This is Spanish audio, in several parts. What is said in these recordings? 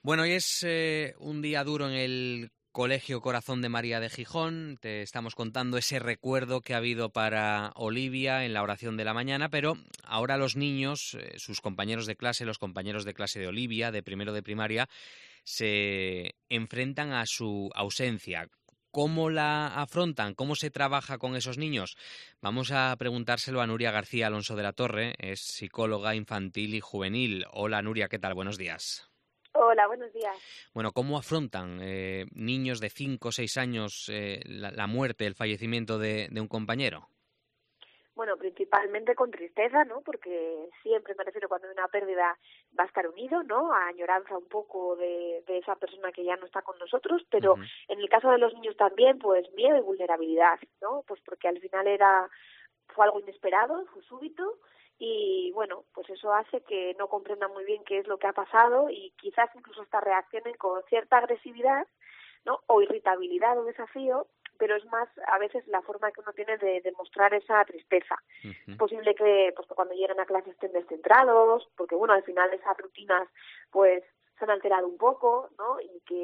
Bueno, hoy es un día duro en el Colegio Corazón de María de Gijón. Te estamos contando ese recuerdo que ha habido para Olivia en la oración de la mañana, pero ahora los niños, sus compañeros de clase, los compañeros de clase de Olivia, de primero de primaria, se enfrentan a su ausencia. ¿Cómo la afrontan? ¿Cómo se trabaja con esos niños? Vamos a preguntárselo a Nuria García Alonso de la Torre, es psicóloga infantil y juvenil. Hola Nuria, ¿qué tal? Buenos días. Hola, buenos días. Bueno, ¿cómo afrontan niños de 5 o 6 años la muerte, el fallecimiento de un compañero? Bueno, principalmente con tristeza, ¿no? Porque siempre me refiero cuando hay una pérdida va a estar unido, ¿no? A añoranza un poco de esa persona que ya no está con nosotros, pero Ujú. en el caso de los niños también, pues miedo y vulnerabilidad, ¿no? Pues porque al final fue algo inesperado, fue súbito y bueno, pues eso hace que no comprendan muy bien qué es lo que ha pasado y quizás incluso hasta reaccionen con cierta agresividad, ¿no? O irritabilidad o desafío, pero es más a veces la forma que uno tiene de demostrar esa tristeza. Es Ujú. posible que, pues, que cuando lleguen a clase estén descentrados, porque bueno, al final esas rutinas pues se han alterado un poco, ¿no?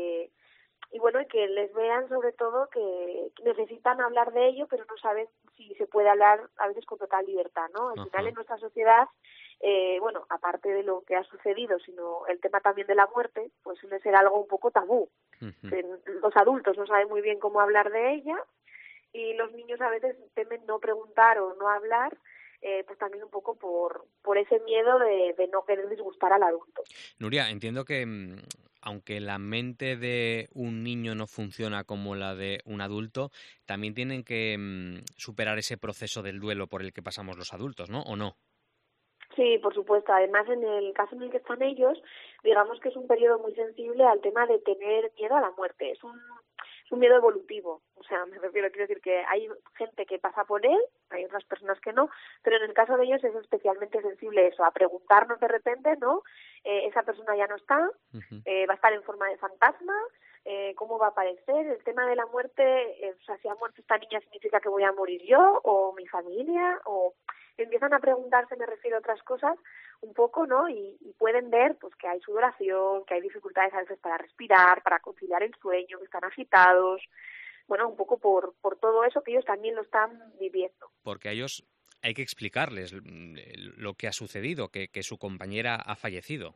Y bueno, y que les vean sobre todo que necesitan hablar de ello, pero no saben si se puede hablar a veces con total libertad, ¿no? Al final Ajá. en nuestra sociedad, bueno, aparte de lo que ha sucedido, sino el tema también de la muerte, pues suele ser algo un poco tabú. Ujú. Que los adultos no saben muy bien cómo hablar de ella y los niños a veces temen no preguntar o no hablar, pues también un poco por ese miedo de no querer disgustar al adulto. Nuria, entiendo que aunque la mente de un niño no funciona como la de un adulto, también tienen que superar ese proceso del duelo por el que pasamos los adultos, ¿no? ¿O no? Sí, por supuesto. Además, en el caso en el que están ellos, digamos que es un periodo muy sensible al tema de tener miedo a la muerte. Es un miedo evolutivo. O sea, me refiero, quiero decir que hay gente que pasa por él, hay otras personas que no, pero en el caso de ellos es especialmente sensible eso, a preguntarnos de repente, ¿no? Esa persona ya no está, Ujú. va a estar en forma de fantasma, cómo va a aparecer, el tema de la muerte, o sea, si ha muerto esta niña significa que voy a morir yo o mi familia, o empiezan a preguntarse, me refiero a otras cosas, un poco, ¿no? Y pueden ver pues que hay sudoración, que hay dificultades a veces para respirar, para conciliar el sueño, que están agitados, bueno, un poco por todo eso que ellos también lo están viviendo. Porque a ellos hay que explicarles lo que ha sucedido, que su compañera ha fallecido.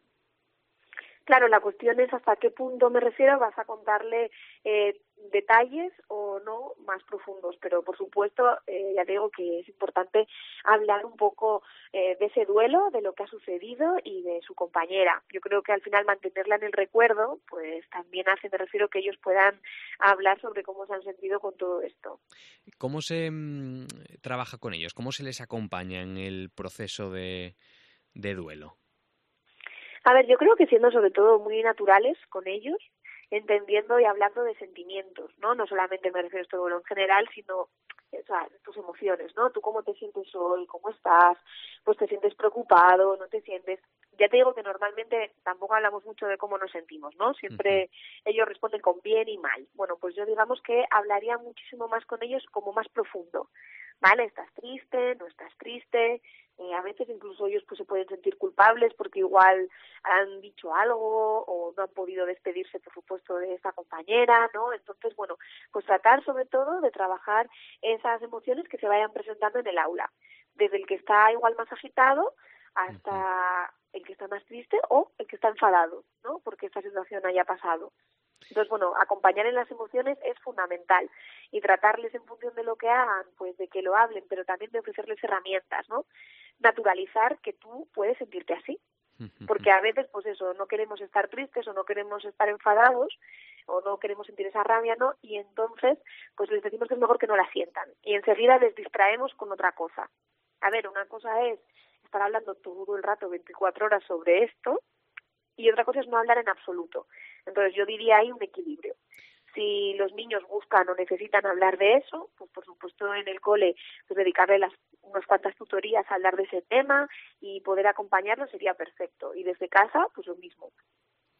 Claro, la cuestión es hasta qué punto me refiero, vas a contarle detalles o no más profundos, pero por supuesto, ya te digo que es importante hablar un poco de ese duelo, de lo que ha sucedido y de su compañera. Yo creo que al final mantenerla en el recuerdo, pues también hace, me refiero, que ellos puedan hablar sobre cómo se han sentido con todo esto. ¿Cómo se trabaja con ellos? ¿Cómo se les acompaña en el proceso de duelo? A ver, yo creo que siendo sobre todo muy naturales con ellos, entendiendo y hablando de sentimientos, ¿no? No solamente me refiero a esto en general, sino o sea, tus emociones, ¿no? Tú cómo te sientes hoy, cómo estás, pues te sientes preocupado, no te sientes. Ya te digo que normalmente tampoco hablamos mucho de cómo nos sentimos, ¿no? Ujú. Siempre ellos responden con bien y mal. Bueno, pues yo digamos que hablaría muchísimo más con ellos como más profundo. ¿Vale? ¿Estás triste? ¿No estás triste? A veces incluso ellos pues se pueden sentir culpables porque igual han dicho algo o no han podido despedirse, por supuesto, de esta compañera, ¿no? Entonces, bueno, pues tratar sobre todo de trabajar esas emociones que se vayan presentando en el aula, desde el que está igual más agitado Ujú. hasta el que está más triste o el que está enfadado, ¿no? Porque esta situación haya pasado. Entonces, bueno, acompañar en las emociones es fundamental y tratarles en función de lo que hagan, pues de que lo hablen, pero también de ofrecerles herramientas, ¿no? Naturalizar que tú puedes sentirte así, Ujú. porque a veces, pues eso, no queremos estar tristes o no queremos estar enfadados o no queremos sentir esa rabia, ¿no? Y entonces, pues les decimos que es mejor que no la sientan y enseguida les distraemos con otra cosa. A ver, una cosa es estar hablando todo el rato, 24 horas sobre esto, y otra cosa es no hablar en absoluto. Entonces yo diría ahí un equilibrio. Si los niños buscan o necesitan hablar de eso, pues por supuesto en el cole pues dedicarle unas cuantas tutorías a hablar de ese tema y poder acompañarlos sería perfecto. Y desde casa, pues lo mismo.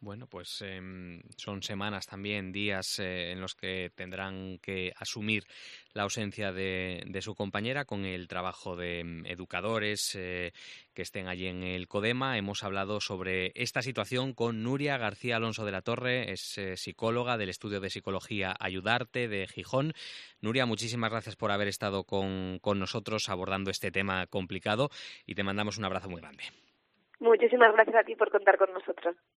Bueno, pues son semanas también, días en los que tendrán que asumir la ausencia de su compañera con el trabajo de educadores que estén allí en el CODEMA. Hemos hablado sobre esta situación con Nuria García Alonso de la Torre, es psicóloga del Estudio de Psicología Ayudarte de Gijón. Nuria, muchísimas gracias por haber estado con nosotros abordando este tema complicado y te mandamos un abrazo muy grande. Muchísimas gracias a ti por contar con nosotros.